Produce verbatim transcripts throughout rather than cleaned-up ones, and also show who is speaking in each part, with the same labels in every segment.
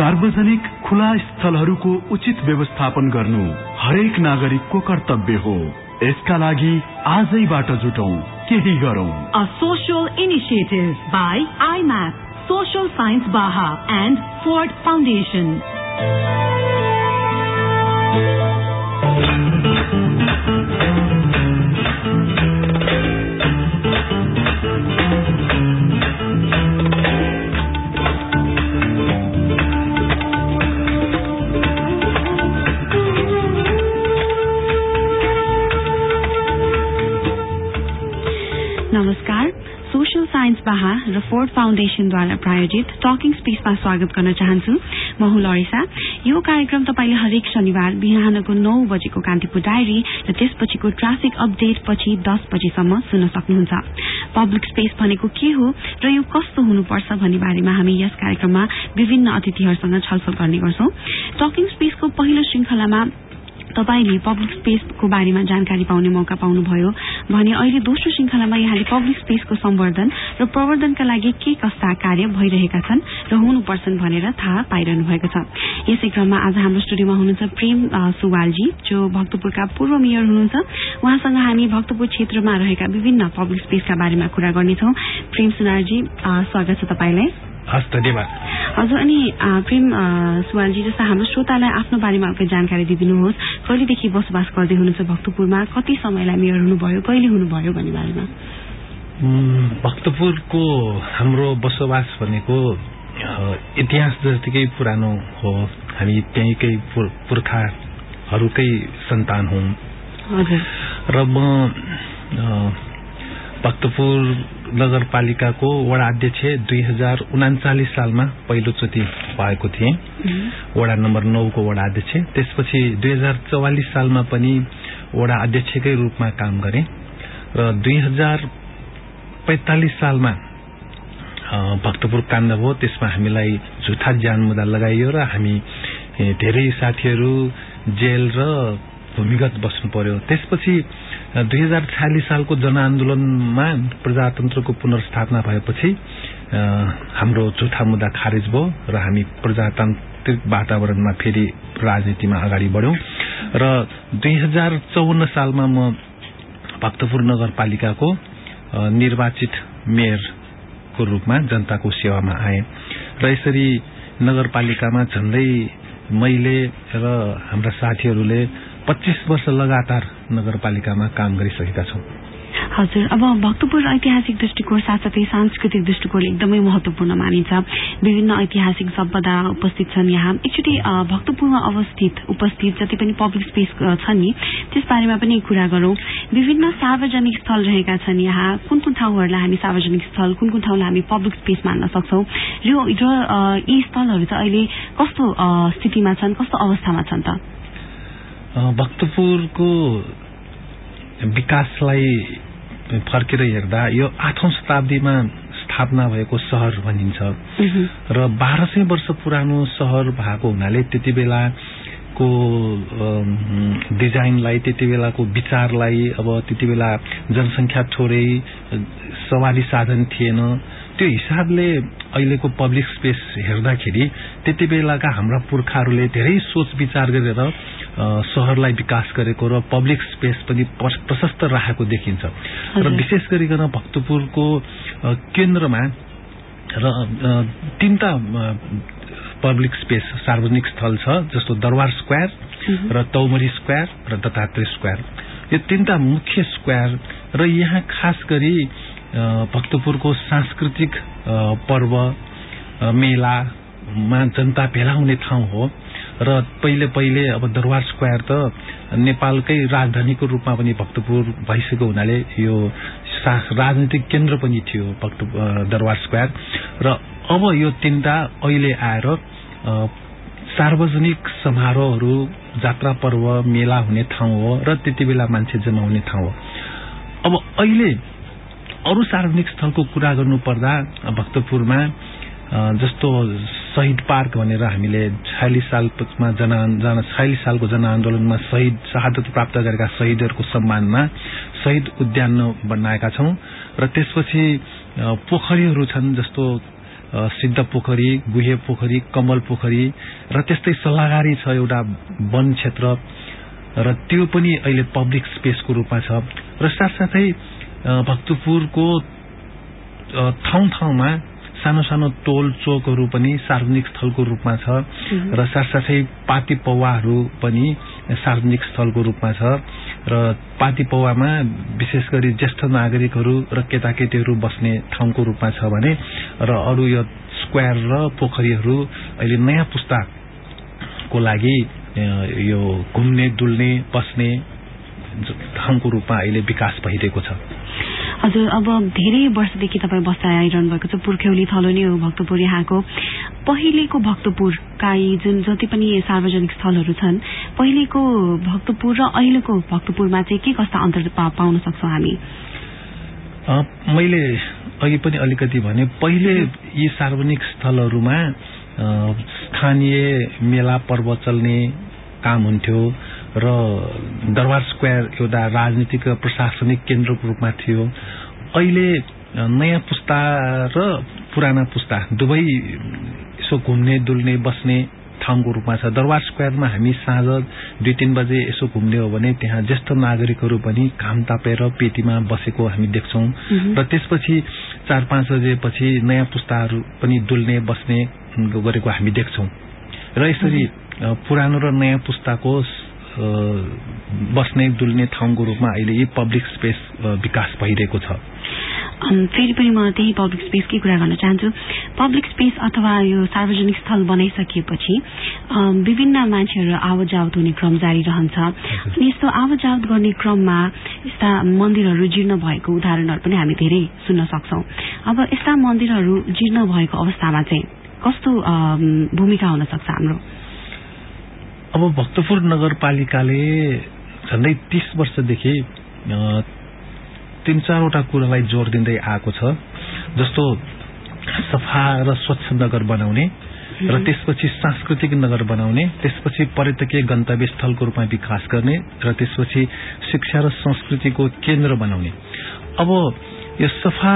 Speaker 1: सार्वजनिक खुला स्थलहरूको उचित व्यवस्थापन गर्नु हरेक नागरिकको कर्तव्य हो। यसका लागि आजैबाट जुटौं, केही गरौं।
Speaker 2: A social initiative by I M A P, Social Science Baha and Ford Foundation.
Speaker 3: नमस्कार, सोशल साइन्स बाहा र फोर्ड फाउन्डेशनद्वारा प्रायोजित टकिङ स्पेसमा स्वागत गर्न चाहन्छु। म हुँ लरिसा। यो कार्यक्रम तपाईले हरेक शनिबार बिहानको नौ बजेको कान्तिपुर डायरी र त्यसपछिको ट्राफिक अपडेट पछि दस बजेसम्म सुन्न सक्नुहुन्छ। पब्लिक स्पेस भनेको के हो र यो कस्तो हुनुपर्छ भन्ने बारेमा हामी यस कार्यक्रममा विभिन्न अतिथिहरूसँग छलफल गर्ने गर्छौं। टकिङ स्पेसको पहिलो श्रृंखलामा तपाईले पब्लिक स्पेसको बारेमा जानकारी पाउने मौका पाउनुभयो भने अहिले दोस्रो श्रृंखलामा यहाँले पब्लिक स्पेसको सम्वर्धन र प्रवर्धनका लागि के कस्ता कार्य भइरहेका छन् र हुनुपर्छन् भनेर थाहा पाइरहनु भएको छ। यसै क्रममा आज हाम्रो स्टुडियोमा हुनुहुन्छ प्रेम सुवालजी, जो भक्तपुरका पूर्व मेयर हुनुहुन्छ। उहाँसँग हामी भक्तपुर क्षेत्रमा रहेका विभिन्न पब्लिक स्पेसका बारेमा कुरा गर्नेछौं। प्रेम सुनारजी, स्वागत छ तपाईलाई।
Speaker 4: हस्, धन्यवाद।
Speaker 3: हजुर, अनि प्रेम सुवालजी, जस्तो हाम्रो श्रोतालाई आफ्नो बारेमा अलिकति जानकारी दिदिनुहोस्। कहिलेदेखि बसोबास गर्दै हुनुहुन्छ भक्तपुरमा, कति समयलाई मेयर हुनुभयो, कहिले हुनुभयो भन्ने बारेमा।
Speaker 4: भक्तपुरको हाम्रो बसोबास भनेको इतिहास जतिकै पुरानो हो। हामी त्यहीकै पुर्खाहरूकै सन्तान हौं। र म भक्तपुर नगरपालिकाको वडा अध्यक्ष दुई हजार उनाचालीस सालमा पहिलोचोटि भएको थिएँ, वडा नम्बर नौ को वडा अध्यक्ष। त्यसपछि दुई हजार चौवालिस सालमा पनि वडा अध्यक्षकै रूपमा काम गरेँ र दुई हजार पैंतालिस सालमा भक्तपुर काण्ड भयो। त्यसमा हामीलाई झुठा ज्यान मुद्दा लगाइयो र हामी धेरै साथीहरू जेल र भूमिगत बस्नु पर्यो। त्यसपछि दुई हजार छयालिस सालको जनआन्दोलनमा प्रजातन्त्रको पुनर्स्थापना भएपछि हाम्रो झुठा मुद्दा खारेज भयो र हामी प्रजातान्त्रिक वातावरणमा फेरि राजनीतिमा अगाडि बढ्यौं र दुई हजार चौवन्न सालमा म भक्तपुर नगरपालिकाको निर्वाचित मेयरको रूपमा जनताको सेवामा आए र यसरी नगरपालिकामा झन्डै मैले र हाम्रा साथीहरूले पच्चीस वर्ष लगातार नगरपालिकामा काम गरिसकेका छौं।
Speaker 3: हजुर, अब भक्तपुर ऐतिहासिक दृष्टिकोण साथसाथै सांस्कृतिक दृष्टिकोण एकदमै महत्वपूर्ण मानिन्छ। विभिन्न ऐतिहासिक सम्पदा उपस्थित छन् यहाँ। एकचोटि भक्तपुरमा अवस्थित उपस्थित जति पनि पब्लिक स्पेस छन् नि, त्यसबारेमा पनि कुरा गरौं। विभिन्न सार्वजनिक स्थल रहेका छन् यहाँ। कुन कुन ठाउँहरूलाई हामी सार्वजनिक स्थल, कुन कुन ठाउँलाई हामी पब्लिक स्पेस मान्न सक्छौं र यी स्थलहरू चाहिँ अहिले कस्तो स्थितिमा छन्, कस्तो अवस्थामा छन् त?
Speaker 4: भक्तपुरको विकासलाई फर्केर हेर्दा यो आठौं शताब्दीमा स्थापना भएको शहर भनिन्छ र बाह्र सय वर्ष पुरानो शहर भएको हुनाले त्यति बेलाको डिजाइनलाई, त्यति बेलाको विचारलाई, अब त्यति बेला जनसंख्या थोरै, सवारी साधन थिएन, त्यो हिसाबले अहिलेको पब्लिक स्पेस हेर्दाखेरि त्यति बेलाका हाम्रा पुर्खाहरूले धेरै सोच विचार गरेर शहरलाई विकास गरेको र पब्लिक स्पेस पनि प्रशस्त राखेको देखिन्छ। र विशेष गरिकन भक्तपुरको केन्द्रमा र तीनटा पब्लिक स्पेस सार्वजनिक स्थल छ, जस्तो दरबार स्क्वायर र तौमरी स्क्वायर र दत्तात्रेय स्क्वायर। यो तीनटा मुख्य स्क्वायर र यहाँ खास गरी भक्तपुरको सांस्कृतिक पर्व मेलामा जनता भेला हुने ठाउँ हो र पहिले पहिले अब दरबार स्क्वायर त नेपालकै राजधानीको रूपमा पनि भक्तपुर भइसकेको हुनाले यो राजनीतिक केन्द्र पनि थियो भक्तपुर दरबार स्क्वायर। र अब यो तीनटा अहिले आएर सार्वजनिक समारोहहरू, जात्रा पर्व, मेला हुने ठाउँ हो र त्यति बेला मान्छे जम्मा हुने ठाउँ हो। अब अहिले अरू सार्वजनिक स्थलको कुरा गर्नु पर्दा भक्तपुरमा जस्तो शहीद पार्क भनेर हामीले छयालिस सालमा जना छयालिस सालको जनआन्दोलनमा शहीद शहादत प्राप्त गरेका शहीदहरूको सम्मानमा शहीद उद्यान बनाएका छौं र त्यसपछि पोखरीहरू छन्, जस्तो सिद्ध पोखरी, गुहे पोखरी, कमल पोखरी र त्यस्तै सल्लाहगारी छ एउटा वन क्षेत्र र त्यो पनि अहिले पब्लिक स्पेसको रूपमा छ र साथसाथै भक्तपुरको ठाउँ ठाउँमा सानो सानो टोल चोकहरू पनि सार्वजनिक स्थलको रूपमा छ र साथसाथै पाती पौवाहरू पनि सार्वजनिक स्थलको रूपमा छ र पाती पौवामा विशेष गरी ज्येष्ठ नागरिकहरू र केटाकेटीहरू बस्ने ठाउँको रूपमा छ भने र अरू यो स्क्वायर र पोखरीहरू अहिले नयाँ पुस्ताको लागि यो घुम्ने डुल्ने बस्ने ठाउँको रूपमा अहिले विकास भइरहेको छ।
Speaker 3: हजुर, अब धेरै वर्षदेखि तपाईँ बस्दै आइरहनु भएको छ, पुर्ख्यौली थलो नै हो भक्तपुर यहाँको। पहिलेको भक्तपुरका जुन जति पनि सार्वजनिक स्थलहरू छन्, पहिलेको भक्तपुर र अहिलेको भक्तपुरमा चाहिँ के कस्ता अन्तर पाउन सक्छौँ हामी?
Speaker 4: मैले अघि पनि अलिकति भने पहिले यी सार्वजनिक स्थलहरूमा स्थानीय मेला पर्व चल्ने काम हुन्थ्यो र दरबार स्क्वायर एउटा राजनीतिक र प्रशासनिक केन्द्रको रूपमा थियो। अहिले नयाँ पुस्ता र पुराना पुस्ता दुवै यसो घुम्ने डुल्ने बस्ने ठाउँको रूपमा छ। दरबार स्क्वायरमा हामी साँझ दुई तीन बजे यसो घुम्ने हो भने त्यहाँ ज्येष्ठ नागरिकहरू पनि घाम तापेर पेटीमा बसेको हामी देख्छौं र त्यसपछि चार पाँच बजेपछि नयाँ पुस्ताहरू पनि डुल्ने बस्ने गरेको हामी देख्छौं र यसरी पुरानो र नयाँ पुस्ताको बस्ने डुल्ने ठाउँको रूपमा अहिले यी पब्लिक स्पेस विकास भइरहेको छ।
Speaker 3: फेरि पनि म त्यही पब्लिक स्पेसकै कुरा गर्न चाहन्छु। पब्लिक स्पेस अथवा यो सार्वजनिक स्थल बनाइसकिएपछि विभिन्न मान्छेहरू आवत जावत हुने क्रम जारी रहन्छ। अनि यस्तो आवत जावत गर्ने क्रममा यस्ता मन्दिरहरू जीर्ण भएको उदाहरणहरू पनि हामी धेरै सुन्न सक्छौं। अब यस्ता मन्दिरहरू जीर्ण भएको अवस्थामा चाहिँ कस्तो भूमिका हुन सक्छ हाम्रो?
Speaker 4: अब भक्तपुर नगरपालिकाले झन्डै तीस वर्षदेखि तीन चारवटा कुरालाई जोड़ दिँदै आएको छ, जस्तो सफा र स्वच्छ नगर बनाउने र त्यसपछि सांस्कृतिक नगर बनाउने, त्यसपछि पर्यटकीय गन्तव्य स्थलको रूपमा विकास गर्ने र त्यसपछि शिक्षा र संस्कृतिको केन्द्र बनाउने। अब यो सफा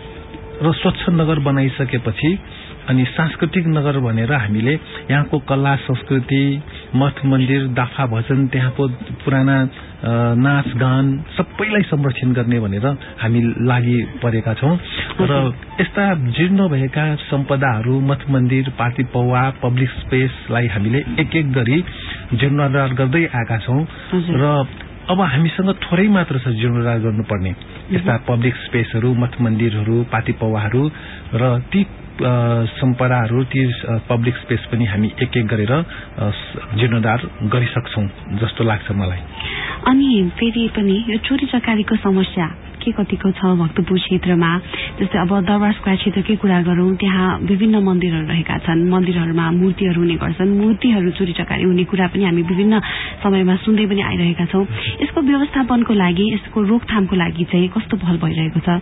Speaker 4: र स्वच्छ नगर बनाइसकेपछि अनि सांस्कृतिक नगर भनेर हामीले यहाँको कला संस्कृति, मठ मन्दिर, दाफा भजन, त्यहाँको पुराना नाच गान सबैलाई संरक्षण गर्ने भनेर हामी लागि परेका छौं र यस्ता जीर्ण भएका सम्पदाहरू, मठ मन्दिर, पार्टी पौवा, पब्लिक स्पेसलाई हामीले एक एक गरी जीर्णोद्धार गर्दै आएका छौं र अब हामीसँग थोरै मात्र छ जीर्णोद्धार गर्नुपर्ने यस्ता पब्लिक स्पेसहरू, मठ मन्दिरहरू, पार्टी पौवाहरू र ती सम्पदाहरू, ती पब्लिक स्पेस पनि हामी एक एक गरेर जीर्णोद्धार गरिसक्छौं जस्तो लाग्छ मलाई।
Speaker 3: अनि फेरि पनि यो चोरी चकारीको समस्या के कतिको छ भक्तपुर क्षेत्रमा? जस्तै अब दरबार स्क्वायर क्षेत्रकै कुरा गरौं, त्यहाँ विभिन्न मन्दिरहरू रहेका छन्, मन्दिरहरूमा मूर्तिहरू हुने गर्छन्, मूर्तिहरू चोरी चकारी हुने कुरा पनि हामी विभिन्न समयमा सुन्दै पनि आइरहेका छौं। यसको व्यवस्थापनको लागि, यसको रोकथामको लागि चाहिँ कस्तो पहल भइरहेको छ?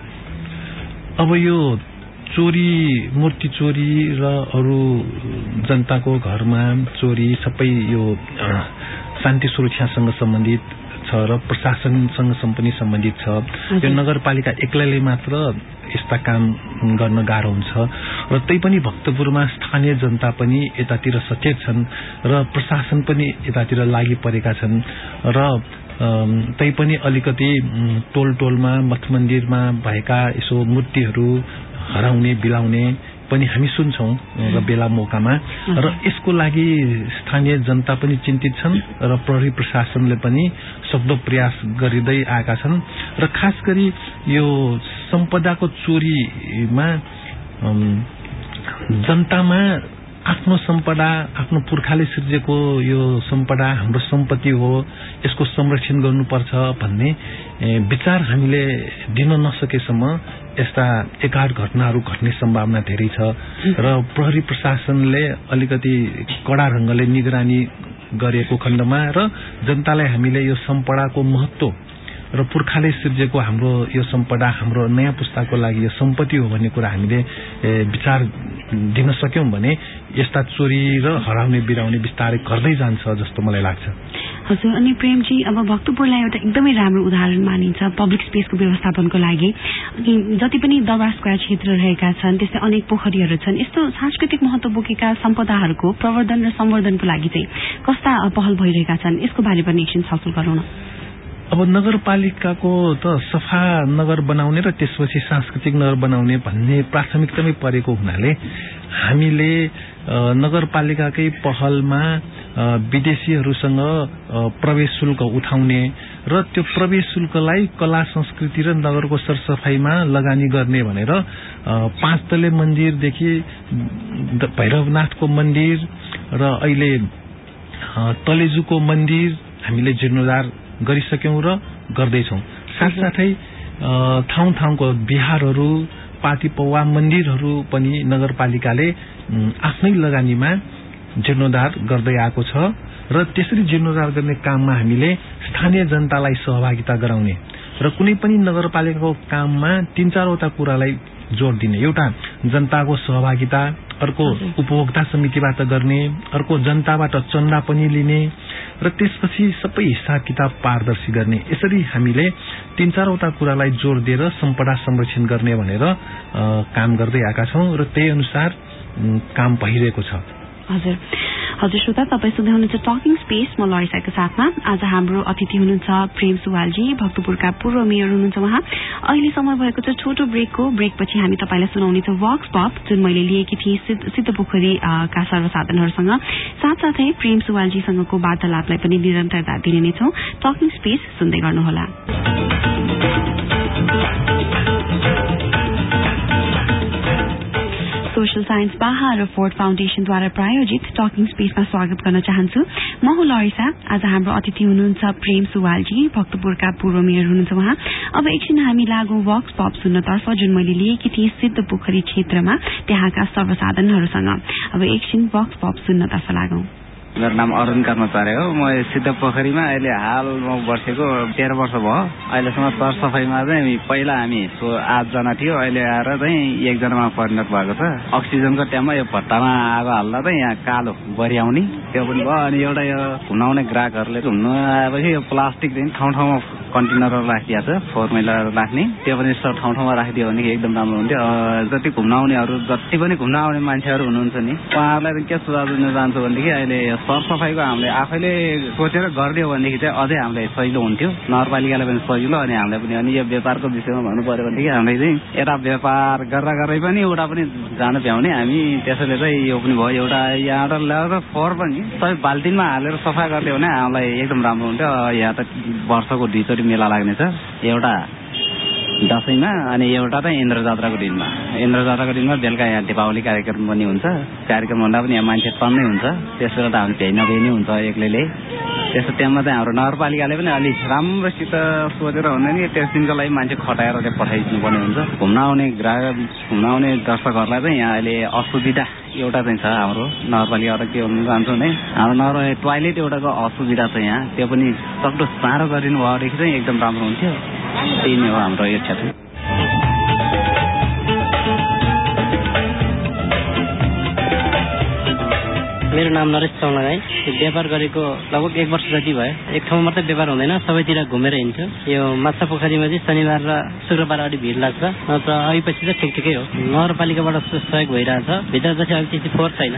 Speaker 4: अब यो चोरी, मूर्ति चोरी र अरू जनताको घरमा चोरी सबै यो शान्ति सुरक्षासँग सम्बन्धित छ र प्रशासनसँग पनि सम्बन्धित छ। यो नगरपालिका एक्लैले मात्र यस्ता काम गर्न गाह्रो हुन्छ र त्यही पनि भक्तपुरमा स्थानीय जनता पनि यतातिर सचेत छन् र प्रशासन पनि यतातिर लागि परेका छन् र त्यही पनि अलिकति टोल टोलमा मठ मन्दिरमा भएका यसो मूर्तिहरू हराउने बिलाउने पनि हामी सुन्छौं र बेला मौकामा र यसको लागि स्थानीय जनता पनि चिन्तित छन् र प्रहरी प्रशासनले पनि सक्दो प्रयास गरिँदै आएका छन् र खास गरी यो सम्पदाको चोरीमा जनतामा आफ्नो सम्पदा, आफ्नो पुर्खाले सृजेको यो सम्पदा हाम्रो सम्पत्ति हो, यसको संरक्षण गर्नुपर्छ भन्ने विचार हामीले दिन नसकेसम्म यस्ता एकाध घटनाहरू घट्ने सम्भावना धेरै छ र प्रहरी प्रशासनले अलिकति कड़ा ढंगले निगरानी गरेको खण्डमा र जनतालाई हामीले यो सम्पदाको महत्व र पुर्खाले सृजेको हाम्रो यो सम्पदा हाम्रो नयाँ पुस्ताको लागि यो सम्पत्ति हो भन्ने कुरा हामीले विचार दिन सक्यौं भने यस्ता चोरी र हराउने बिराउने बिस्तारै गर्दै जान्छ जस्तो मलाई लाग्छ।
Speaker 3: हजुर, अनि प्रेमजी अब भक्तपुरलाई एउटा एकदमै राम्रो उदाहरण मानिन्छ पब्लिक स्पेसको व्यवस्थापनको लागि। अनि जति पनि दरबार स्क्वायर क्षेत्र रहेका छन् त्यस्तै अनेक पोखरीहरू छन्। यस्तो सांस्कृतिक महत्व बोकेका सम्पदाहरूको प्रवर्धन र सम्वर्धनको लागि चाहिँ कस्ता पहल भइरहेका छन् यसको बारे पनि एकछिन छलफल गरौँ न।
Speaker 4: अब नगरपालिकाको त सफा नगर बनाउने र त्यसपछि सांस्कृतिक नगर बनाउने भन्ने प्राथमिकतामै परेको हुनाले हामीले नगरपालिकाकै पहलमा विदेशीहरूसँग प्रवेश शुल्क उठाउने र त्यो प्रवेश शुल्कलाई कला संस्कृति र नगरको सरसफाईमा लगानी गर्ने भनेर पाँच तले मन्दिरदेखि भैरवनाथको मन्दिर र अहिले तलेजुको मन्दिर हामीले जीर्णोद्धार गरिसक्यौं र गर्दैछौं। साथसाथै ठाउँ ठाउँको बिहारहरू पाटी पौवा मन्दिरहरू पनि नगरपालिकाले आफ्नै लगानीमा जीर्णोद्धार गर्दै आएको छ र त्यसरी जीर्णोद्धार गर्ने काममा हामीले स्थानीय जनतालाई सहभागिता गराउने र कुनै पनि नगरपालिकाको काममा तीन चारवटा कुरालाई जोड़ दिने। एउटा जनताको सहभागिता, अर्को उपभोक्ता समितिबाट गर्ने, अर्को जनताबाट चन्दा पनि लिने र त्यसपछि सबै हिसाब किताब पारदर्शी गर्ने। यसरी हामीले तीन चारवटा कुरालाई जोड़ दिएर सम्पदा संरक्षण गर्ने भनेर काम गर्दै आएका छौं र त्यही अनुसार काम भइरहेको छ।
Speaker 3: हजुर हजुर श्रोता, तपाईँ सुन्दै हुनुहुन्छ टकिङ स्पेस, म लरिसाको साथमा। आज हाम्रो अतिथि हुनुहुन्छ प्रेम सुवालजी, भक्तपुरका पूर्व मेयर हुनुहुन्छ उहाँ। अहिले समय भएको छ छोटो ब्रेकको। ब्रेकपछि हामी तपाईँलाई सुनाउनेछ वक्स पप जुन मैले लिएकी थिएँ सिद्धपोखरीका सर्वसाधारणहरूसँग। साथसाथै प्रेम सुवालजीसँगको वार्तालापलाई पनि निरन्तरता दिने नै छौं। टकिङ स्पेस सुन्दै गर्नुहोला। सोशल साइन्स बाहा र फोर्ड फाउन्डेशनद्वारा प्रायोजित टकिङ स्पेसमा स्वागत गर्न चाहन्छु। म हुँ लरिसा। आज हाम्रो अतिथि हुनुहुन्छ प्रेम सुवालजी, भक्तपुरका पूर्व मेयर हुनुहुन्छ उहाँ। अब एकछिन हामी लागौं वक्स पप सुन्नतर्फ जुन मैले लिएकी थिएँ सिद्धपोखरी क्षेत्रमा त्यहाँका सर्वसाधारणहरूसँग। अब एकछिन वक्स पप सुन्नतर्फ लागौं।
Speaker 5: मेरो नाम अरुण कर्मचारी हो। म सिद्धपोखरीमा अहिले हाल म बसेको तेह्र वर्ष भयो। अहिलेसम्म सरसफाईमा चाहिँ पहिला हामी आठजना थियो, अहिले आएर चाहिँ एकजनामा परिणत भएको छ। अक्सिजनको टाइममा यो भट्टामा आगो हाल्दा चाहिँ यहाँ कालो बरी आउने त्यो पनि भयो। अनि एउटा यो घुम्नाउने ग्राहकहरूले घुम्नु आएपछि यो प्लास्टिक चाहिँ ठाउँ ठाउँमा कन्टेनरहरू राखिदिएको छ, फोहोर मैलाहरू राख्ने, त्यो पनि ठाउँ ठाउँमा राखिदियो भने एकदम राम्रो हुन्थ्यो। जति घुम्न आउनेहरू जति पनि घुम्न आउने मान्छेहरू हुनुहुन्छ नि उहाँहरूलाई के सुझाव दिन चाहन्छु भनेदेखि अहिले सरसफाईको हामीले आफैले सोचेर गरिदियो भनेदेखि चाहिँ अझै हामीलाई सजिलो हुन्थ्यो, नगरपालिकालाई पनि सजिलो अनि हामीलाई पनि। अनि यो व्यापारको विषयमा भन्नु पर्यो भनेदेखि हामीले चाहिँ यता व्यापार गर्दा गर्दै पनि उता पनि जान भ्याउने हामी। त्यसैले चाहिँ यो पनि भयो। एउटा यहाँबाट ल्याएर फोहोर पनि सबै बाल्टिनमा हालेर सफा गरिदियो भने हामीलाई एकदम राम्रो हुन्थ्यो। यहाँ त वर्षको दुईचोटि मेला लाग्नेछ, एउटा दसैँमा अनि एउटा चाहिँ इन्द्र जात्राको दिनमा। इन्द्र जात्राको दिनमा बेलुका यहाँ दीपावली कार्यक्रम पनि हुन्छ। कार्यक्रम भन्दा पनि यहाँ मान्छे टन्नै हुन्छ, त्यस बेला त हामी भ्याइ नभ्याइ नै हुन्छ एक्लैले। त्यस्तो टाइममा चाहिँ हाम्रो नगरपालिकाले पनि अलिक राम्रोसित सोचेर हुँदैन कि त्यस दिनको लागि मान्छे खटाएर चाहिँ पठाइदिनु पर्ने हुन्छ। घुम्न आउने ग्राहक घुम्न आउने दर्शकहरूलाई चाहिँ यहाँ अहिले असुविधा एउटा चाहिँ छ हाम्रो नगरपालिकाबाट के हुनु चाहन्छु भने हाम्रो नगर टोयलेट एउटाको असुविधा छ यहाँ, त्यो पनि सक्दो चाँडो गरिदिनु भएदेखि चाहिँ एकदम राम्रो हुन्थ्यो। त्यही नै हो हाम्रो यो क्षेत्र।
Speaker 6: मेरो नाम नरेश चौलागाई। व्यापार गरेको लगभग एक वर्ष जति भयो। एक ठाउँमा मात्रै व्यापार हुँदैन, सबैतिर घुमेर हिँड्छु। यो माछा पोखरीमा चाहिँ शनिबार र शुक्रबार अलिक भिड लाग्छ, नत्र अहिपछि चाहिँ ठिक ठिकै हो। नगरपालिकाबाट सहयोग भइरहेछ। भित्र जति अब त्यति फोहोर छैन।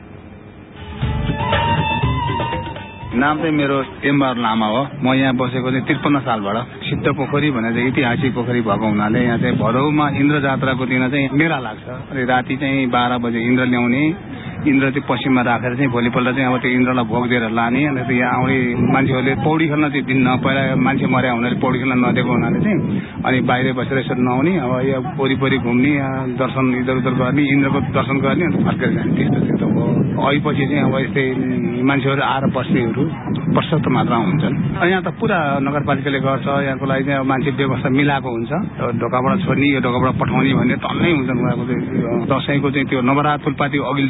Speaker 7: नाम चाहिँ मेरो एमबार लामा हो। म यहाँ बसेको चाहिँ त्रिपन्न सालबाट। सिद्धपोखरी भनेर चाहिँ ऐतिहासिक पोखरी भएको हुनाले यहाँ चाहिँ भदौमा इन्द्र जात्राको दिन चाहिँ मेला लाग्छ। अनि राति चाहिँ बाह्र बजे इन्द्र ल्याउने, इन्द्र चाहिँ पश्चिममा राखेर चाहिँ भोलिपल्ट चाहिँ अब त्यो इन्द्रलाई भोग दिएर लाने। अनि यहाँ आउने मान्छेहरूले पौडी खेल्न चाहिँ दिन्न, पहिला मान्छे मर्या हुनाले पौडी खेल्न नदिएको हुनाले चाहिँ अनि बाहिर बसेर यसरी नआउने, अब यहाँ वरिपरि घुम्ने, दर्शन इधर उधर गर्ने, इन्द्रको दर्शन गर्ने अनि फर्केर जाने, त्यस्तो त्यस्तो हो। अहिपछि चाहिँ अब यस्तै मान्छेहरू आएर बस्नेहरू पर्याप्त मात्रामा हुन्छन्। यहाँ त पुरा नगरपालिकाले गर्छ, यहाँको लागि चाहिँ अब मान्छे व्यवस्था मिलाएको हुन्छ। ढोकाबाट छोड्ने, यो ढोकाबाट पठाउने भन्ने टन्नै हुन्छन्। उहाँको चाहिँ दसैँको चाहिँ त्यो नवरात फुलपाती अघिल्लो दिन पर्छ,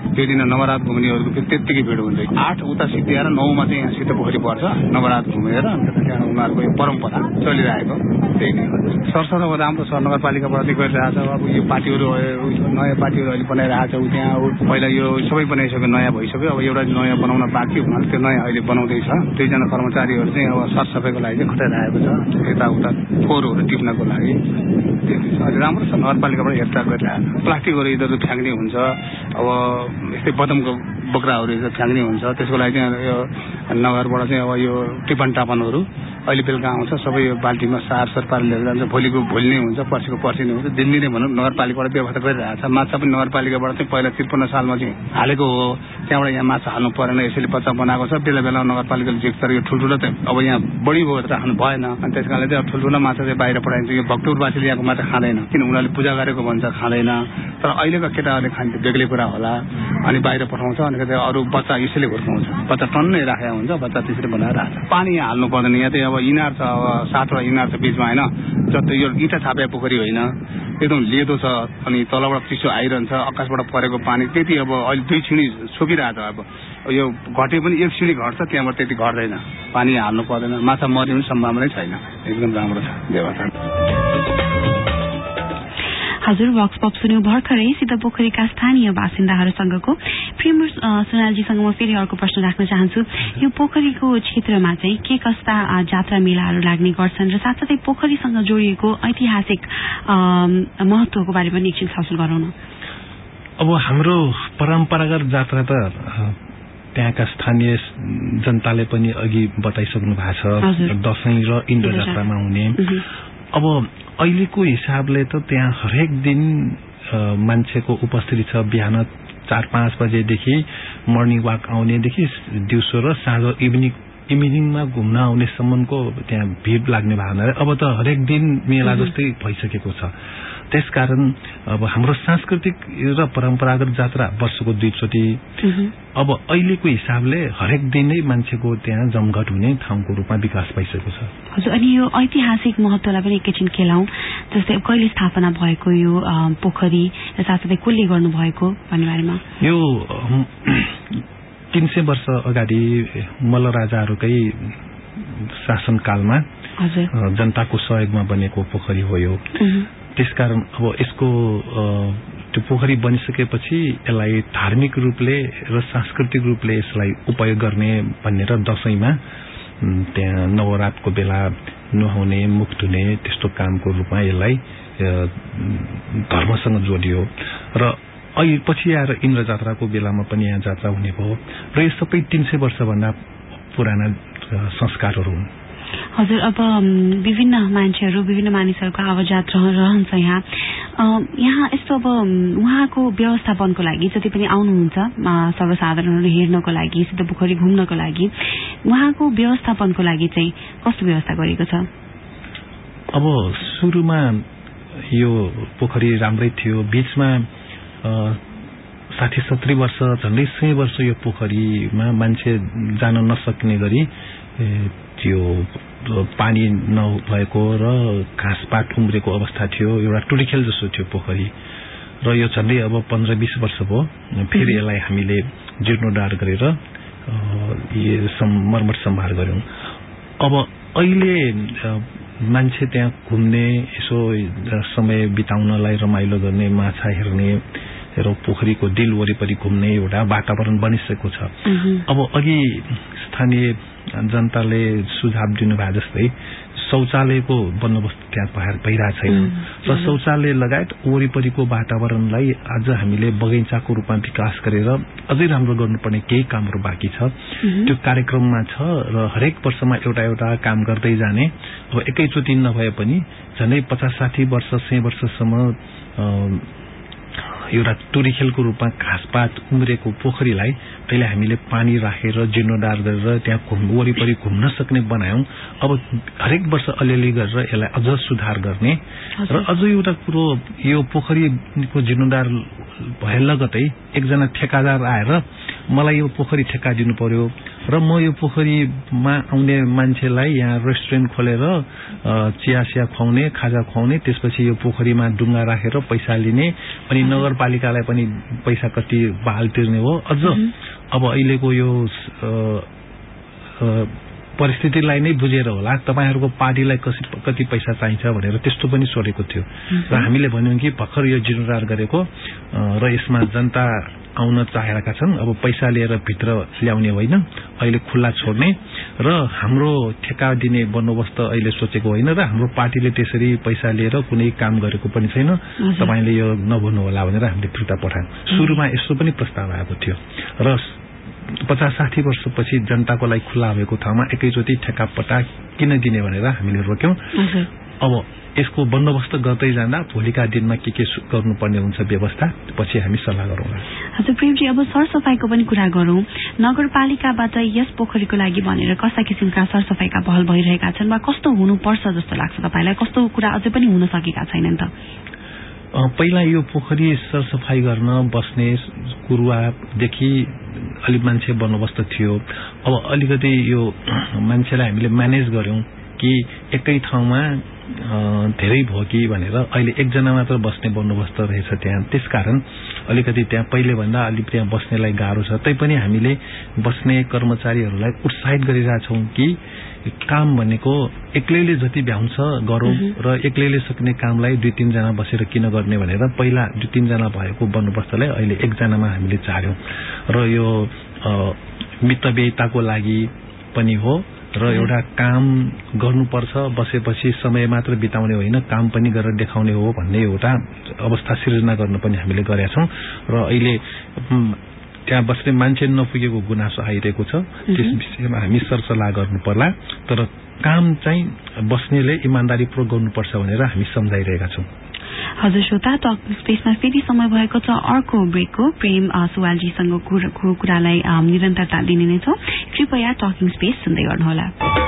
Speaker 7: त्यो दिन नवरात घुम्नेहरूको फेरि त्यत्तिकै भिड हुन्छ। आठ उता सिद्धिएर नौमा चाहिँ यहाँ सिद्ध पोखरी पर्छ नवरात घुमेर, अन्त त्यहाँ उनीहरूको यो परम्परा चलिरहेको त्यही नै हो। सरसर अब राम्रो छ, नगरपालिकाबाट गरिरहेछ। अब यो पार्टीहरू नयाँ पार्टीहरू अहिले बनाइरहेको छ, त्यहाँ पहिला यो सबै बनाइसक्यो, नयाँ भइसक्यो। अब एउटा नयाँ बनाउन बाँकी हुनाले त्यो नयाँ अहिले बनाउँदैछ। दुईजना कर्मचारीहरू चाहिँ अब सरसफाइको लागि चाहिँ खटाइरहेको छ, यताउता फोहोरहरू टिप्नको लागि। अहिले राम्रो छ, नगरपालिकाबाट हेरचाह गरिरहेको छ। प्लास्टिकहरू इधर फ्याँक्ने हुन्छ, अब यस्तै बदमको बोक्राहरू फ्याँक्ने हुन्छ, त्यसको लागि चाहिँ यो नगरबाट चाहिँ अब यो टिपन टापनहरू अहिले बेलुका आउँछ, सबै यो बाल्टीमा सार सार पारेर लिएर जान्छ। भोलिको भोलि नै हुन्छ, पर्सिको पर्सि नै हुन्छ, दिल्ली नै भनौँ नगरपालिकाबाट व्यवस्था गरिरहेको छ। माछा पनि नगरपालिकाबाट चाहिँ पहिला त्रिपन्न सालमा चाहिँ हालेको हो, त्यहाँबाट यहाँ माछा हाल्नु परेन, यसैले बच्चा बनाएको छ। बेला बेला नगरपालिकाले जित तर यो ठुल्ठुलो त अब यहाँ बढी भयो राख्नु भएन, अनि त्यस कारणले चाहिँ ठुल्ठुलो माछा चाहिँ बाहिर पठाइन्छ। यो भक्तपुरवासीले यहाँको माछा खाँदैन, किन उनीहरूले पूजा गरेको भन्छ खाँदैन। तर अहिलेको केटाहरूले खान्छ बेग्लै कुरा होला, अनि बाहिर पठाउँछ, अनि अरू बच्चा यसैले हुर्काउँछ, बच्चा टन्नै राखेको हुन्छ, बच्चा त्यसरी बनाएर राख्छ। पानी यहाँ हाल्नु पर्दैन, यहाँ चाहिँ अब इनार छ, अब सातवटा इनार छ बिचमा होइन, जति यो इँटा छापे पोखरी होइन, एकदम लेदो छ, अनि तलबाट चिसो आइरहन्छ, आकाशबाट परेको पानी त्यति अब अहिले दुई छिडी छोकिरहेछ। अब यो घटे पनि एक छिडी घट्छ, त्यहाँबाट त्यति घट्दैन, पानी हाल्नु पर्दैन, माछा मर्ने सम्भावना छैन, एकदम राम्रो छ व्यवस्था।
Speaker 3: हजुर, वक्स पप सुन्यौं भर्खरै सिद्धपोखरीका स्थानीय बासिन्दाहरूसँगको। प्रेम सुनालजीसँग म फेरि अर्को प्रश्न राख्न चाहन्छु। यो पोखरीको क्षेत्रमा चाहिँ के कस्ता जात्रा मेलाहरू लाग्ने गर्छन् र साथसाथै पोखरीसँग जोडिएको ऐतिहासिक महत्वको बारेमा पनि एकछिन छलफल गरौँ न।
Speaker 4: अब हाम्रो परम्परागत जात्रा त त्यहाँका स्थानीय जनताले पनि अघि बताइसक्नु भएको छ, दशैं र इन्द्र जात्रामा हुने। अब अहिलेको हिसाबले त त्यहाँ हरेक दिन मान्छेको उपस्थिति छ। बिहान चार पाँच बजेदेखि मर्निङ वाक आउनेदेखि दिउँसो र साँझ इभिनिङ इभिनिङमा घुम्न आउनेसम्मको त्यहाँ भिड लाग्ने भावना अब त हरेक दिन मेला जस्तै भइसकेको छ। त्यसकारण अब हाम्रो सांस्कृतिक र परम्परागत जात्रा वर्षको दुईचोटि अब अहिलेको हिसाबले हरेक दिन नै मान्छेको त्यहाँ जमघट हुने ठाउँको रूपमा विकास भइसकेको छ।
Speaker 3: हजुर, अनि यो ऐतिहासिक महत्वलाई पनि एकैछिन खेलाउँ, जस्तै कहिले स्थापना भएको यो पोखरी र साथसाथै कसले गर्नुभएको भन्ने बारेमा।
Speaker 4: यो तीन सय वर्ष अगाडि मल्ल राजाहरूकै शासनकालमा जनताको सहयोगमा बनेको पोखरी हो यो। त्यसकारण अब यसको त्यो पोखरी बनिसकेपछि यसलाई धार्मिक रूपले र सांस्कृतिक रूपले यसलाई उपयोग गर्ने भनेर दशैंमा त्यहाँ नवरातको बेला नुहाउने मुख धुने त्यस्तो कामको रूपमा यसलाई धर्मसँग जोडियो र अहिले पछि आएर इन्द्र जात्राको बेलामा पनि यहाँ जात्रा हुने भयो र यो सबै तीन सय वर्षभन्दा पुराना संस्कारहरू हुन्।
Speaker 3: हजुर, अब विभिन्न मान्छेहरू विभिन्न मानिसहरूको आवाजात रहन्छ यहाँ यहाँ यस्तो अब उहाँको व्यवस्थापनको लागि जति पनि आउनुहुन्छ सर्वसाधारणहरू हेर्नको लागि सिद्धपोखरी घुम्नको लागि उहाँको व्यवस्थापनको लागि चाहिँ कस्तो व्यवस्था गरेको छ?
Speaker 4: अब सुरुमा यो पोखरी राम्रै थियो, बीचमा साठी सत्तरी वर्ष झन्डै सय वर्ष यो पोखरीमा मान्छे जान नसक्ने गरी त्यो पानी नभएको र घाँसपात उम्रेको अवस्था थियो, एउटा टुरीखेल जस्तो थियो पोखरी र यो झन्डै अब पन्ध्र बीस वर्ष भयो। फेरि यसलाई हामीले जीर्णोद्धार गरेर मर्मत सम्भार गर्यौं। अब अहिले मान्छे त्यहाँ घुम्ने, यसो समय बिताउनलाई रमाइलो गर्ने, माछा हेर्ने र पोखरीको दिल वरिपरि घुम्ने एउटा वातावरण बनिसकेको छ। अब अघि स्थानीय जनताले सुझाव दिनुभए जस्तै शौचालयको बन्दोबस्त त्यहाँ भइरहेको छैन र शौचालय लगायत वरिपरिको वातावरणलाई आज हामीले बगैँचाको रूपमा विकास गरेर अझै राम्रो गर्नुपर्ने केही कामहरू बाँकी छ। त्यो कार्यक्रममा छ र हरेक वर्षमा एउटा एउटा काम गर्दै जाने। अब एकैचोटि नभए पनि झन्डै पचास साठी वर्ष सय वर्षसम्म एउटा टुरीखेलको रूपमा घाँसपात उम्रेको पोखरीलाई अहिले हामीले पानी राखेर जीर्णोद्धार गरेर त्यहाँ घुम वरिपरि घुम्न सक्ने बनायौं। अब हरेक वर्ष अलिअलि गरेर यसलाई अझ सुधार गर्ने र अझ एउटा कुरो, यो पोखरीको जीर्णोद्धार भए लगतै एकजना ठेकादार आएर मलाई यो पोखरी ठेक्का दिनु पर्यो र म यो पोखरीमा आउने मान्छेलाई यहाँ रेस्टुरेन्ट खोलेर चिया सिया खुवाउने खाजा खुवाउने त्यसपछि यो पोखरीमा डुङ्गा राखेर पैसा लिने अनि नगरपालिकालाई पनि पैसा कति बहाल तिर्ने हो। अझ अब अहिलेको यो परिस्थितिलाई नै बुझेर होला तपाईहरूको पार्टीलाई कति पैसा चाहिन्छ भनेर त्यस्तो पनि सोधेको थियो र हामीले भन्यौं कि भर्खर यो जीर्णोद्धार गरेको र यसमा जनता आउन चाहेका छन्, अब पैसा लिएर भित्र ल्याउने होइन, अहिले खुल्ला छोड्ने र हाम्रो ठेक्का दिने बन्दोबस्त अहिले सोचेको होइन र हाम्रो पार्टीले त्यसरी पैसा लिएर कुनै काम गरेको पनि छैन, तपाईले यो नभन्नु होला भनेर हामीले फिर्ता पठायौं। सुरुमा यस्तो पनि प्रस्ताव आएको थियो र पचास साठी वर्षपछि जनताको लागि खुल्ला भएको ठाउँमा एकैचोटि ठेक्का पट्टा किन दिने भनेर हामीले रोक्यौं। अब यसको बन्दोबस्त गर्दै जाँदा भोलिका दिनमा के के गर्नुपर्ने हुन्छ व्यवस्था पछि हामी सल्लाह गरौँला।
Speaker 3: हजुर प्रेमजी, अब सरसफाईको पनि कुरा गरौं। नगरपालिकाबाट यस पोखरीको लागि भनेर कस्ता किसिमका सरसफाईका पहल भइरहेका छन् वा कस्तो हुनुपर्छ जस्तो लाग्छ तपाईलाई? कस्तो कुरा अझै पनि हुन सकेका छैनन् त?
Speaker 4: पहिला यो पोखरी सरसफाई गर्न बस्ने कुरुवादेखि अलिक मान्छे बन्दोबस्त थियो। अब अलिकति यो मान्छेलाई हामीले म्यानेज गर्यौं कि एकै ठाउँमा धेरै भयो कि भनेर अहिले एकजना मात्र बस्ने बन्दोबस्त रहेछ त्यहाँ, त्यसकारण अलिकति त्यहाँ पहिले भन्दा अलिक त्यहाँ बस्नेलाई गाह्रो छ। तैपनि हामीले बस्ने कर्मचारीहरूलाई उत्साहित गरिरहेछौं कि काम भनेको एक्लैले जति भ्याउँछ गरौं र एक्लैले सक्ने कामलाई दुई तीन जना बसेर किन गर्ने भनेर पहिला दुई तीन जना भएको बन्दोबस्तलाई अहिले एकजनामा हामीले चार्यौं र यो मितव्ययिताको लागि पनि हो र एउटा काम गर्नुपर्छ, बसेपछि समय मात्र बिताउने होइन काम पनि गरेर देखाउने हो भन्ने एउटा अवस्था सिर्जना गर्न पनि हामीले गरेका छौं र अहिले त्यहाँ बस्ने मान्छे नपुगेको गुनासो आइरहेको छ। त्यस विषयमा हामी सरसल्लाह गर्नु पर्ला, तर काम चाहिँ बस्नेले इमानदारीपूर्वक गर्नुपर्छ भनेर हामी सम्झाइरहेका छौं।
Speaker 3: हजुर श्रोता, टकिङ स्पेसमा फेरि समय भएको छ अर्को ब्रेकको। प्रेम सुवालजीसँगको कुरालाई निरन्तरता दिने नै छौं। कृपया टकिङ स्पेस सुन्दै गर्नुहोला।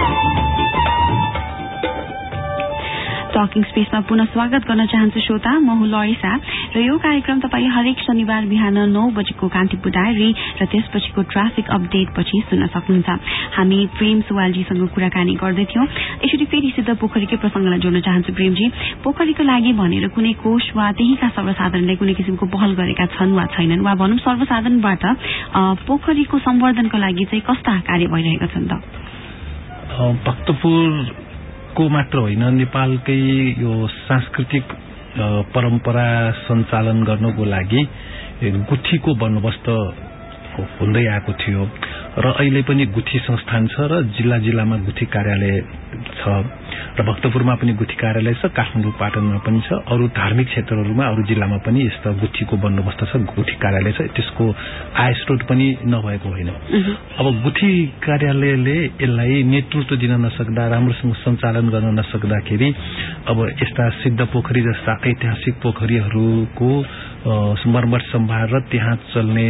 Speaker 3: टकिङ स्पेसमा पुनः स्वागत गर्न चाहन्छु श्रोता, म हुँ लरिसा र यो कार्यक्रम तपाईले हरेक शनिबार बिहान नौ बजेको कान्तिपुर डायरी र त्यसपछिको ट्राफिक अपडेट पछि सुन्न सक्नुहुन्छ। हामी प्रेम सुवालजीसँग कुराकानी गर्दै थियौं। यसरी फेरि सिद्ध पोखरीकै प्रसंगलाई जोड्न चाहन्छु प्रेमजी। पोखरीको लागि भनेर कुनै कोष वा त्यहीका सर्वसाधारणले कुनै किसिमको पहल गरेका छन् वा छैनन्, वा भनौं सर्वसाधारणबाट पोखरीको सम्वर्धनको लागि चाहिँ कस्ता कार्य भइरहेका छन् त?
Speaker 4: भक्तपुर को मात्र होइन, नेपालकै यो सांस्कृतिक परम्परा सञ्चालन गर्नको लागि गुठीको बन्दोबस्त हुँदै आएको थियो र अहिले पनि गुठी संस्थान छ र जिल्ला जिल्लामा गुठी कार्यालय छ र भक्तपुरमा पनि गुठी कार्यालय छ, काठमाडौँ पाटनमा पनि छ, अरू धार्मिक क्षेत्रहरूमा अरू जिल्लामा पनि यस्ता गुठीको बन्दोबस्त छ, गुठी कार्यालय छ। त्यसको आय स्रोत पनि नभएको होइन। अब गुठी कार्यालयले यसलाई नेतृत्व दिन नसक्दा, राम्रोसँग सञ्चालन गर्न नसक्दाखेरि अब यस्ता सिद्ध पोखरी जस्ता ऐतिहासिक पोखरीहरूको मर्मत सम्भार र त्यहाँ चल्ने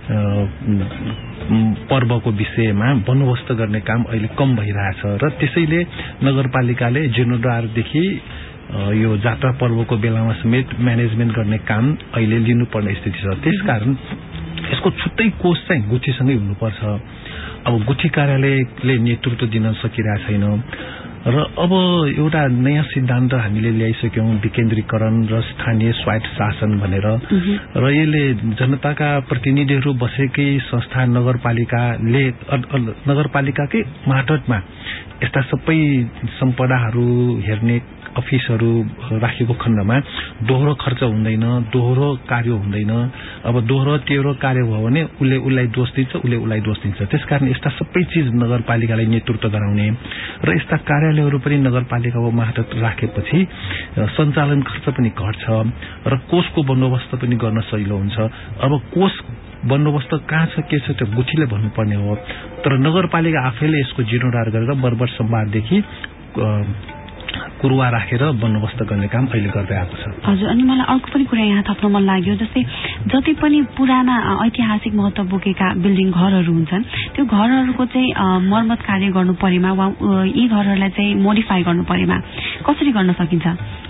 Speaker 4: पर्वको विषयमा बन्दोबस्त गर्ने काम अहिले कम भइरहेछ र त्यसैले नगरपालिकाले जीर्णोद्धारदेखि यो जात्रा पर्वको बेलामा समेत म्यानेजमेन्ट गर्ने काम अहिले लिनुपर्ने स्थिति छ। त्यसकारण यसको छुट्टै कोष चाहिँ गुठीसँगै हुनुपर्छ। अब गुठी कार्यालयले नेतृत्व दिन सकिरहेको छैन र अब एउटा नयाँ सिद्धान्त हामीले ल्याइसक्यौं, विकेन्द्रीकरण र स्थानीय स्वायत्त शासन भनेर र यसले जनताका प्रतिनिधिहरू बसेकै संस्था नगरपालिकाले नगरपालिकाकै मार्फतमा यस्ता सबै सम्पदाहरू हेर्ने अफिसहरू राखेको खण्डमा दोहोरो खर्च हुँदैन, दोहोरो कार्य हुँदैन। अब दोहोरो तेह्रो कार्य भयो भने उसले उसलाई दोष दिन्छ, उसले उसलाई दोष दिन्छ। त्यसकारण यस्ता सबै चिज नगरपालिकालाई नेतृत्व गराउने र यस्ता कार्यालयहरू पनि नगरपालिकाको मार्फत राखेपछि सञ्चालन खर्च पनि घट्छ र कोषको बन्दोबस्त पनि गर्न सजिलो हुन्छ। अब कोष बन्दोबस्त कहाँ छ के छ त्यो गुठीले भन्नुपर्ने हो, तर नगरपालिका आफैले यसको जीर्णोद्धार गरेर बर्बर सम्भारदेखि कुरुवा राखेर बन्दोबस्त गर्ने काम अहिले गर्दै आएको छ।
Speaker 3: हजुर, अनि मलाई अर्को पनि कुरा यहाँ थप्न मन लाग्यो, जस्तै जति पनि पुराना ऐतिहासिक महत्व बोकेका बिल्डिङ घरहरू हुन्छन् त्यो घरहरूको चाहिँ मर्मत कार्य गर्नु परेमा वा यी घरहरूलाई चाहिँ मोडिफाई गर्नु परेमा कसरी गर्न सकिन्छ?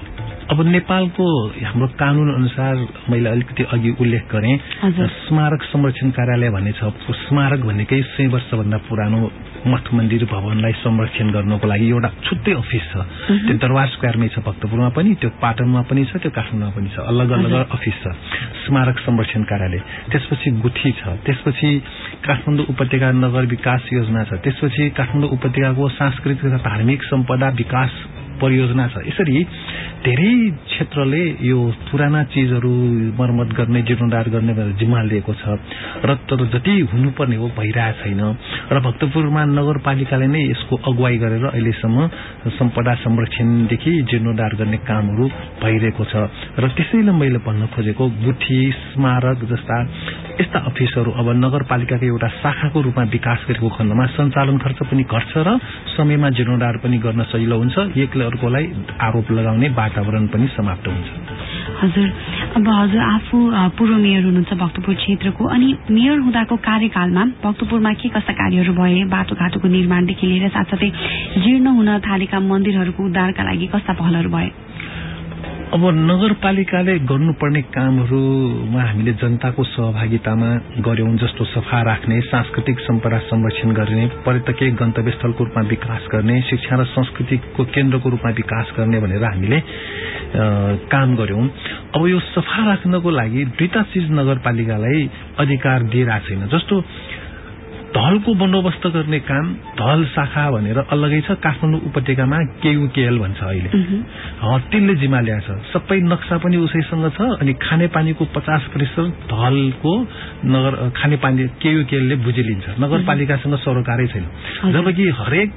Speaker 4: अब नेपालको हाम्रो कानून अनुसार मैले अलिकति अघि उल्लेख गरेँ स्मारक संरक्षण कार्यालय भन्ने छ। स्मारक भनेकै सय वर्षभन्दा पुरानो मठ मन्दिर भवनलाई संरक्षण गर्नको लागि एउटा छुट्टै अफिस छ। त्यो दरबार स्क्वायरमै छ भक्तपुरमा पनि, त्यो पाटनमा पनि छ, त्यो काठमाडौँमा पनि छ, अलग अलग अफिस छ स्मारक संरक्षण कार्यालय। त्यसपछि गुठी छ, त्यसपछि काठमाडौँ उपत्यका नगर विकास योजना छ, त्यसपछि काठमाडौँ उपत्यकाको सांस्कृतिक तथा धार्मिक सम्पदा विकास परियोजना छ। यसरी धेरै क्षेत्रले यो पुराना चीजहरू मर्मत गर्ने जीर्णोद्धार गर्ने भनेर जिम्मा लिएको छ र तर जति हुनुपर्ने हो भइरहेको छैन र भक्तपुरमा नगरपालिकाले नै यसको अगुवाई गरेर अहिलेसम्म सम्पदा संरक्षणदेखि जीर्णोद्धार गर्ने कामहरू भइरहेको छ र त्यसैले मैले भन्न खोजेको गुठी स्मारक जस्ता यस्ता अफिसहरू अब नगरपालिकाको एउटा शाखाको रूपमा विकास गरेको खण्डमा सञ्चालन खर्च पनि घट्छ र समयमा जीर्णोद्धार पनि गर्न सजिलो हुन्छ, एकले अर्कोलाई आरोप लगाउने वातावरण पनि समाप्त हुन्छ।
Speaker 3: हजुर, अब हजुर आफू पूर्व मेयर हुनुहुन्छ भक्तपुर क्षेत्रको, अनि मेयर हुँदाको कार्यकालमा भक्तपुरमा के कस्ता कार्यहरू भए, बाटोघाटोको निर्माणदेखि लिएर साथसाथै जीर्ण हुन थालेका मन्दिरहरूको उद्धारका लागि कस्ता पहलहरू भए?
Speaker 4: अब नगरपालिकाले गर्नुपर्ने कामहरूमा हामीले जनताको सहभागितामा गर्यौं, जस्तो सफा राख्ने, सांस्कृतिक सम्पदा संरक्षण गर्ने, पर्यटकीय गन्तव्य स्थलको रूपमा विकास गर्ने, शिक्षा र संस्कृतिको केन्द्रको रूपमा विकास गर्ने भनेर हामीले काम गर्यौं। अब यो सफा राख्नको लागि दुईटा चीज नगरपालिकालाई अधिकार दिइरहेको छैन। जस्तो ढलको बन्दोबस्त गर्ने काम ढल शाखा भनेर अलगै छ, काठमाडौँ उपत्यकामा केयुकेएल भन्छ अहिले, त्यसले जिम्मा ल्याएको छ। सबै नक्सा पनि उसैसँग छ अनि खानेपानीको पचास प्रतिशत ढलको नगर खानेपानी केयुकेएलले बुझिलिन्छ, नगरपालिकासँग सरोकारै छैन। जबकि हरेक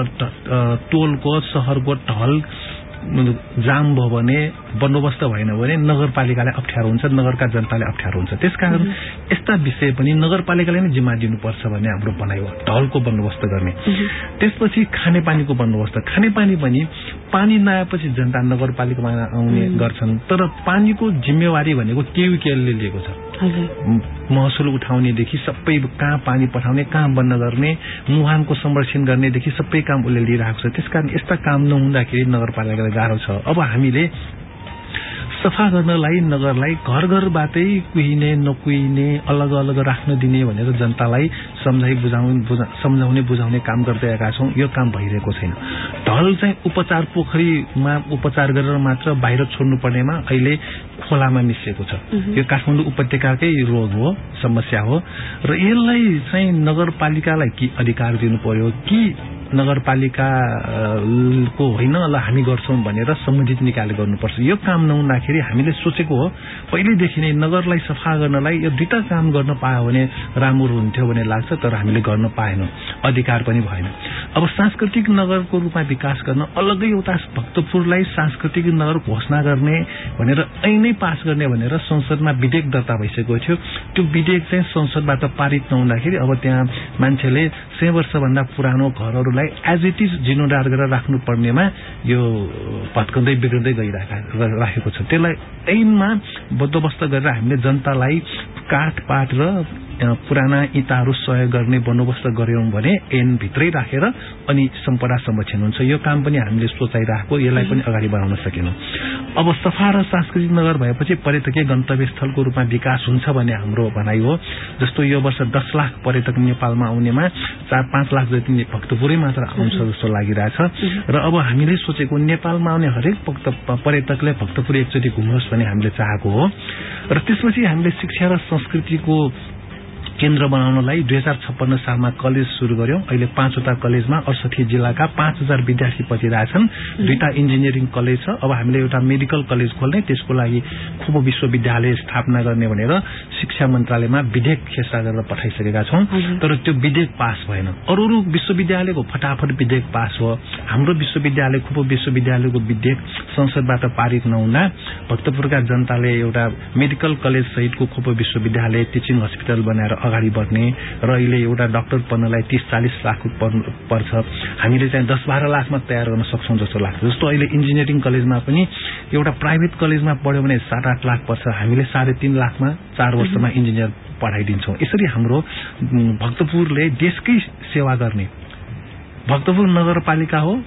Speaker 4: टोलको सहरको ढल जाम भयो भने बन्दोबस्त भएन भने नगरपालिकालाई अप्ठ्यारो हुन्छ, नगरका जनताले अप्ठ्यारो हुन्छ। त्यसकारण यस्ता विषय पनि नगरपालिकाले नै जिम्मा दिनुपर्छ भन्ने हाम्रो भनाइ हो, ढलको बन्दोबस्त गर्ने। त्यसपछि खानेपानीको बन्दोबस्त, खानेपानी पनि पानी नआएपछि जनता नगरपालिकामा आउने गर्छन्, तर पानीको जिम्मेवारी भनेको केयुकेएलले लिएको छ। महसुल उठाउनेदेखि सबै कहाँ पानी पठाउने, कहाँ बन्द गर्ने, मुहानको संरक्षण गर्नेदेखि सबै काम उसले लिइरहेको छ। त्यसकारण यस्ता काम नहुँदाखेरि नगरपालिकालाई गाह्रो छ। अब हामीले सफा गर्नलाई नगरलाई घर घरबाटै कुहिने नकुहिने अलग अलग राख्न दिने भनेर जनतालाई सम्झाइ बुझाउने सम्झाउने बुझाउने काम गर्दै आएका छौं। यो काम भइरहेको छैन। ढल चाहिँ उपचार पोखरीमा उपचार गरेर मात्र बाहिर छोड्नु पर्नेमा अहिले खोलामा मिसिएको छ। यो काठमाडौँ उपत्यकाकै रोग हो, समस्या हो र यसलाई चाहिँ नगरपालिकालाई कि अधिकार दिनु पर्यो कि नगरपालिकाको होइन ल हामी गर्छौं भनेर सम्बन्धित निकायले गर्नुपर्छ। यो काम नहुँदाखेरि हामीले सोचेको हो पहिलेदेखि नै नगरलाई सफा गर्नलाई यो दुईटा काम गर्न पायो भने राम्रो हुन्थ्यो भन्ने लाग्छ, तर हामीले गर्न पाएनौं, अधिकार पनि भएन। अब सांस्कृतिक नगरको रूपमा विकास गर्न अलग्गै एउटा भक्तपुरलाई सांस्कृतिक नगर घोषणा गर्ने भनेर ऐनै पास गर्ने भनेर संसदमा विधेयक दर्ता भइसकेको थियो। त्यो विधेयक चाहिँ संसदबाट पारित नहुँदाखेरि अब त्यहाँ मान्छेले सय वर्षभन्दा पुरानो घरहरूलाई एज इट इज जीर्णोद्धार गरेर राख्नु पर्नेमा यो भत्कँदै बिग्रदै गइरहेको छ। त्यसलाई ऐनमा बन्दोबस्त गरेर हामीले जनतालाई काठपाट र पुराना इँटाहरू सहयोग गर्ने बन्दोबस्त गर्यौं भने ऐनभित्रै राखेर अनि सम्पदा संरक्षण हुन्छ। यो काम पनि हामीले सोचाइरहेको, यसलाई पनि अगाडि बढाउन सकेनौं। अब सफा र सांस्कृतिक नगर भएपछि पर्यटकीय गन्तव्य स्थलको रूपमा विकास हुन्छ भन्ने हाम्रो भनाइ हो। जस्तो यो वर्ष दस लाख पर्यटक नेपालमा आउनेमा चार पाँच लाख जति भक्तपुरै मात्र आउँछ जस्तो लागिरहेछ र अब हामीले सोचेको नेपालमा आउने हरेक पर्यटकले भक्तपुर एकचोटि घुम्नुहोस् भन्ने हामीले चाहेको हो र त्यसपछि हामीले शिक्षा र संस्कृतिको केन्द्र बनाउनलाई दुई हजार छप्पन्न सालमा कलेज शुरू गर्यौं। अहिले पाँचवटा कलेजमा अडसठी जिल्लाका पाँच हजार विद्यार्थी पढिरहेछन्। दुईटा इन्जिनियरिङ कलेज छ। अब हामीले एउटा मेडिकल कलेज खोल्ने, त्यसको लागि खुब विश्वविद्यालय स्थापना गर्ने भनेर शिक्षा मन्त्रालयमा विधेयक खेसा गरेर पठाइसकेका छौं, तर त्यो विधेयक पास भएन। अरू अरू विश्वविद्यालयको फटाफट विधेयक पास हो, हाम्रो विश्वविद्यालय खुब विश्वविद्यालयको विधेयक संसदबाट पारित नहुँदा भक्तपुरका जनताले एउटा मेडिकल कलेज सहितको खुब विश्वविद्यालय टिचिङ हस्पिटल बनाएर अगाडि बढ्ने र अहिले एउटा डाक्टर पढ्नलाई तीस चालीस लाख पर्छ, हामीले चाहिँ दस बाह्र लाखमा तयार गर्न सक्छौं जस्तो लाग्छ। जस्तो अहिले इन्जिनियरिङ कलेजमा पनि एउटा प्राइभेट कलेजमा पढ्यो भने सात आठ लाख पर्छ, हामीले साढे तीन लाखमा चार वर्षमा इन्जिनियर पढाइदिन्छौं। यसरी हाम्रो भक्तपुरले देशकै सेवा गर्ने, भक्तपुर नगरपालिका हो,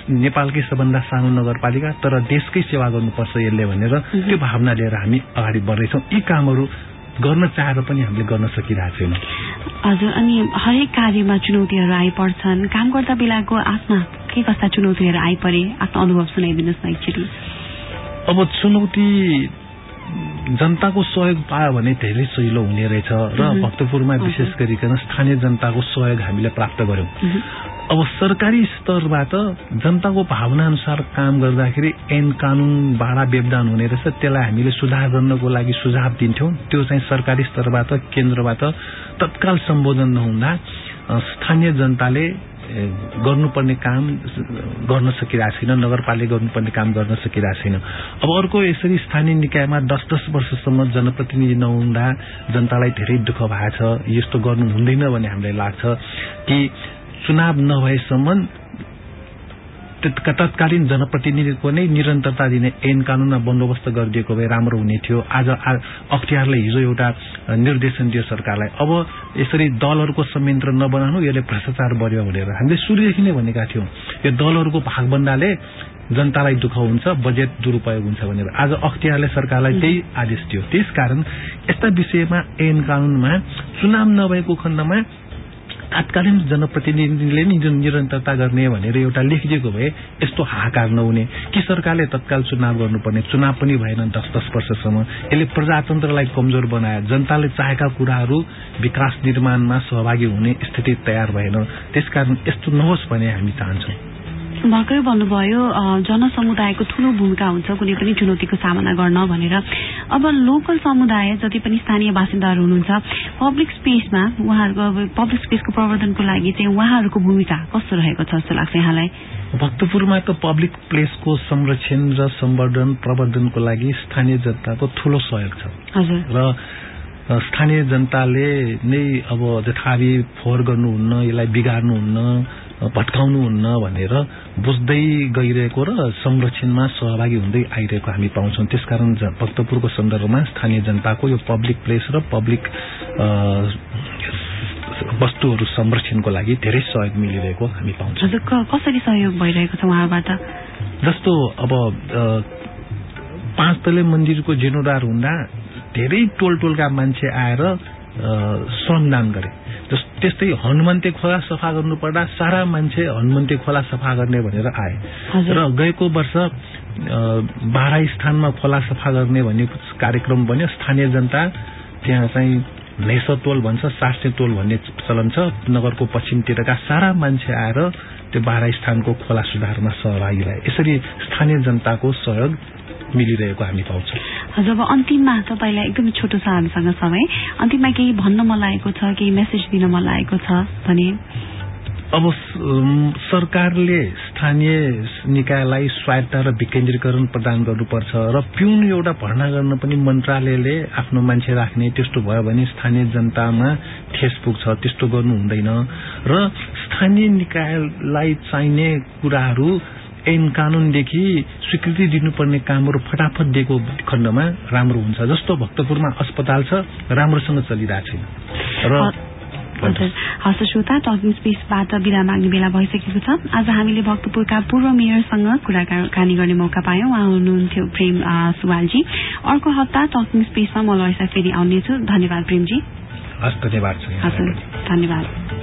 Speaker 4: नेपालकै सबभन्दा सानो नगरपालिका तर देशकै सेवा गर्नुपर्छ यसले भनेर त्यो भावना लिएर हामी अगाडि बढ्दैछौँ। यी कामहरू गर्न चाहेर पनि हामीले गर्न सकिरहेको छैनौँ।
Speaker 3: हजुर, अनि हरेक कार्यमा चुनौतीहरू आइपर्छन्। काम गर्दा बेलाको आफ्ना के कस्ता चुनौतीहरू आइपरे आफ्नो अनुभव सुनाइदिनुहोस् न एकचोटि।
Speaker 4: अब चुनौती जनताको सहयोग पायो भने धेरै सजिलो हुने रहेछ र भक्तपुरमा विशेष गरिकन स्थानीय जनताको सहयोग हामीले प्राप्त गर्यौं। अब सरकारी स्तरबाट जनताको भावना अनुसार काम गर्दाखेरि ऐन कानून बाडा व्यवधान हुने रहेछ, त्यसलाई हामीले सुधार गर्नको लागि सुझाव दिन्थ्यौं। त्यो चाहिँ सरकारी स्तरबाट केन्द्रबाट तत्काल सम्बोधन नहुँदा स्थानीय जनताले गर्नुपर्ने काम गर्न सकिरहेको छैन, नगरपालिका गर्नुपर्ने काम गर्न सकिरहेको छैन। अब अर्को यसरी स्थानीय निकायमा दस दस वर्षसम्म जनप्रतिनिधि नहुँदा जनतालाई धेरै दुःख भएको छ। यस्तो गर्नु हुँदैन भन्ने हामीलाई लाग्छ कि चुनाव नभएसम्म तत्कालीन जनप्रतिनिधिको नै निरन्तरता दिने ऐन कानूनमा बन्दोबस्त गरिदिएको भए राम्रो हुने थियो। आज अख्तियारले हिजो एउटा निर्देशन दियो सरकारलाई, अब यसरी दलहरूको संयन्त्र नबनाउनु, यसले भ्रष्टाचार बढ्यो भनेर हामीले सुरुदेखि नै भनेका थियौं। यो दलहरूको भागबन्दाले जनतालाई दुःख हुन्छ, बजेट दुरूपयोग हुन्छ भनेर आज अख्तियारले सरकारलाई त्यही आदेश दियो। त्यसकारण यस्ता विषयमा ऐन कानूनमा चुनाव नभएको खण्डमा तत्कालीन जनप्रतिनिधिले नि निरन्तरता गर्ने भनेर एउटा लेखिदिएको भए यस्तो हाहाकार नहुने कि सरकारले तत्काल चुनाव गर्नुपर्ने। चुनाव पनि भएन दस दस वर्षसम्म। यसले प्रजातन्त्रलाई कमजोर बनायो। जनताले चाहेका कुराहरू विकास निर्माणमा सहभागी हुने स्थिति तयार भएन। त्यसकारण यस्तो नहोस् भन्ने हामी चाहन्छौँ।
Speaker 3: भर्खरै भन्नुभयो जनसमुदायको ठूलो भूमिका हुन्छ कुनै पनि चुनौतीको सामना गर्न भनेर। अब लोकल समुदाय जति पनि स्थानीय बासिन्दाहरू हुनुहुन्छ, पब्लिक स्पेसमा उहाँहरूको पब्लिक स्पेसको प्रवर्धनको लागि चाहिँ उहाँहरूको भूमिका कस्तो रहेको छ जस्तो लाग्छ यहाँलाई?
Speaker 4: भक्तपुरमा त पब्लिक प्लेसको संरक्षण र सम्वर्धन प्रवर्धनको लागि स्थानीय जनताको ठूलो सहयोग छ।
Speaker 3: हजुर।
Speaker 4: र स्थानीय जनताले नै अब जथाभावी फोहोर गर्नुहुन्न, यसलाई बिगार्नुहुन्न, भट्काउनुहुन्न भनेर बुझ्दै गइरहेको र संरक्षणमा सहभागी हुँदै आइरहेको हामी पाउँछौं। त्यसकारण भक्तपुरको सन्दर्भमा स्थानीय जनताको यो पब्लिक प्लेस र पब्लिक वस्तुहरू संरक्षणको लागि धेरै सहयोग मिलिरहेको हामी पाउँछौं।
Speaker 3: हजुर, कसरी सहयोग भइरहेको छ उहाँबाट?
Speaker 4: जस्तो अब पाँच तले मन्दिरको जीर्णोद्धार हुँदा धेरै टोल टोलका मान्छे आएर श्रमदान गरे। त्यस्तै हनुमन्ते खोला सफा गर्नु पर्दा सारा मान्छे हनुमन्ते खोला सफा गर्ने भनेर आए। र गएको वर्ष बाह्र स्थानमा खोला सफा गर्ने भन्ने कार्यक्रम बन्यो। स्थानीय जनता त्यहाँ चाहिँ नेस टोल भन्छ, सास्ने टोल भन्ने चलन छ। नगरको पश्चिमतिरका सारा मान्छे आएर त्यो बाह्र स्थानको खोला सुधारमा सहभागी भए। यसरी स्थानीय जनताको सहयोग मिलिरहेको हामी पाउँछौँ।
Speaker 3: हजुर, अब अन्तिममा तपाईँलाई एकदमै छोटो छ हामीसँग समय, अन्तिममा केही भन्न मन लागेको छ, केही मेसेज दिन मन लागेको छ भने?
Speaker 4: अब सरकारले स्थानीय निकायलाई स्वायत्ता र विकेन्द्रीकरण प्रदान गर्नुपर्छ र पिउन एउटा भर्ना गर्न पनि मन्त्रालयले आफ्नो मान्छे राख्ने। त्यस्तो भयो भने स्थानीय जनतामा ठेस पुग्छ। त्यस्तो गर्नु हुँदैन र स्थानीय निकायलाई चाहिने कुराहरू ऐन कानूनदेखि स्वीकृति दिनुपर्ने कामहरू फटाफट दिएको खण्डमा राम्रो हुन्छ। जस्तो भक्तपुरमा अस्पताल छ, राम्रोसँग चलिरहेको छैन। र
Speaker 3: हजुर, हस्त श्रोता, टकिङ स्पेसबाट बिदा माग्ने बेला भइसकेको छ। आज हामीले भक्तपुरका पूर्व मेयरसँग कुराकानी गर्ने मौका पायौं। उहाँ हुनुहुन्थ्यो प्रेम सुवालजी। अर्को हप्ता टकिङ स्पेसमा म लरिसा फेरि आउनेछु। धन्यवाद प्रेमजी।
Speaker 4: हस्, धन्यवाद।
Speaker 3: हजुर, धन्यवाद।